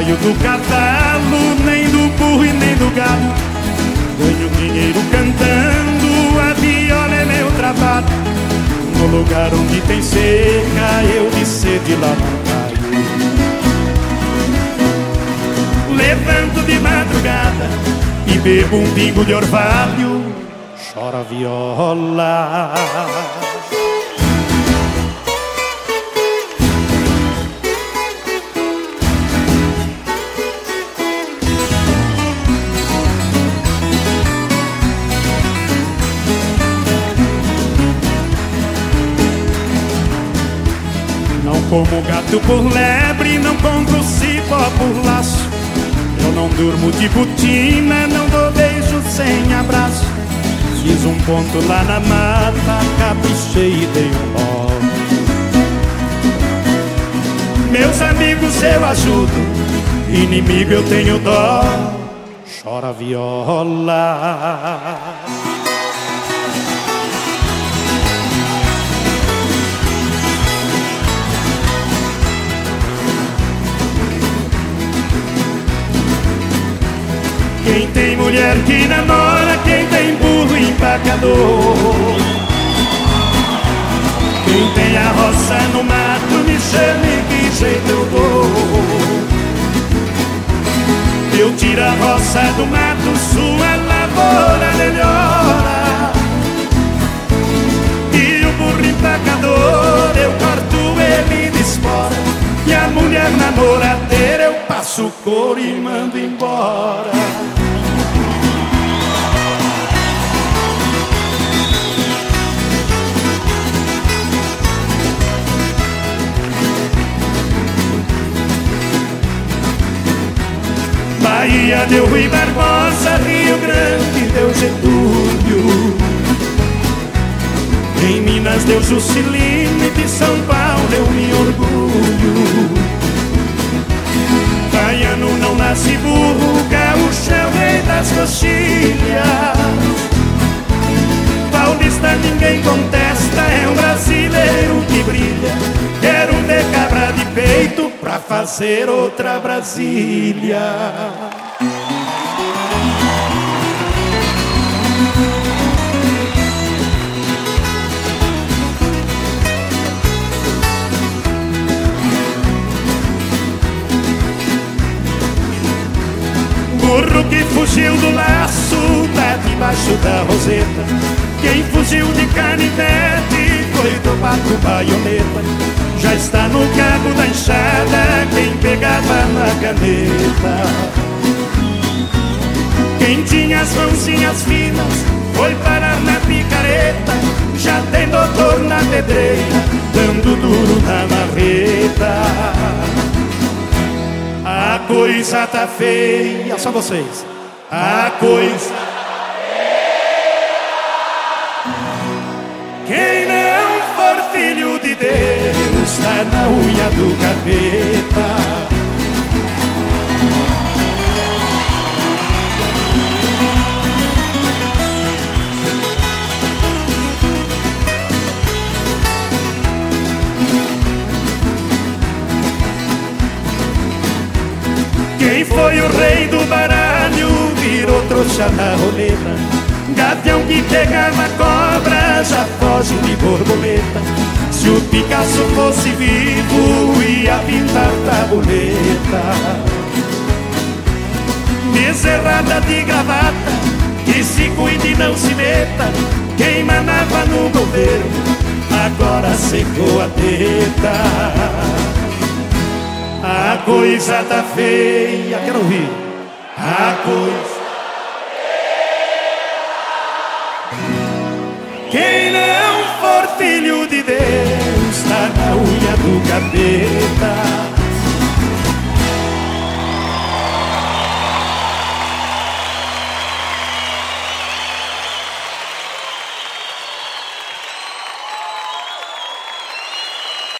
saio do cavalo, nem do burro e nem do gado. Ganho dinheiro cantando, a viola é meu trabalho. No lugar onde tem seca, eu de sede lá não caio. Levanto de madrugada e bebo um pingo de orvalho. Chora a viola. Não como gato por lebre, não compro cipó por laço. Eu não durmo de botina, não dou beijo sem abraço. Fiz um ponto lá na mata, caprichei e dei um nó. Meus amigos eu ajudo, inimigo eu tenho dó. Chora a viola. Quem tem mulher que namora, quem tem burro empacador. Quem tem a roça no mato, me chame que jeito eu dou. Eu tiro a roça do mato, sua lavoura melhora. E o burro empacador, eu corto ele de espora. E a mulher namoradeira, eu passo o couro e mando embora. Bahia deu Rui Barbosa, Rio Grande deu Getúlio. Em Minas deu Juscelino e de São Paulo eu me orgulho. Baiano não nasce burro, gaúcho é o rei das coxilhas. Paulista ninguém contesta, é um brasileiro que brilha. Quero ver cabra de peito pra fazer outra Brasília. Burro que fugiu do laço, tá debaixo da roseta. Quem fugiu de canivete foi do barco baioneta. Já está no cabo da enxada quem pegava na caneta. Quem tinha as mãozinhas finas foi parar na picareta. Já tem doutor na pedreira, dando duro na marreta. A coisa tá feia, só vocês. A coisa tá feia. Quem não for filho de Deus tá na unha do capeta. Quem foi o rei do baralho virou trouxa na roleta. Gavião que pegava cobra já foge de borboleta. Se o Picasso fosse vivo ia pintar tabuleta. Bezerrada de gravata, que se cuide e não se meta. Quem manava no governo agora secou a teta. A coisa tá feia, quero ouvir. A coisa tá feia. Quem não for filho de Deus tá na unha do capeta.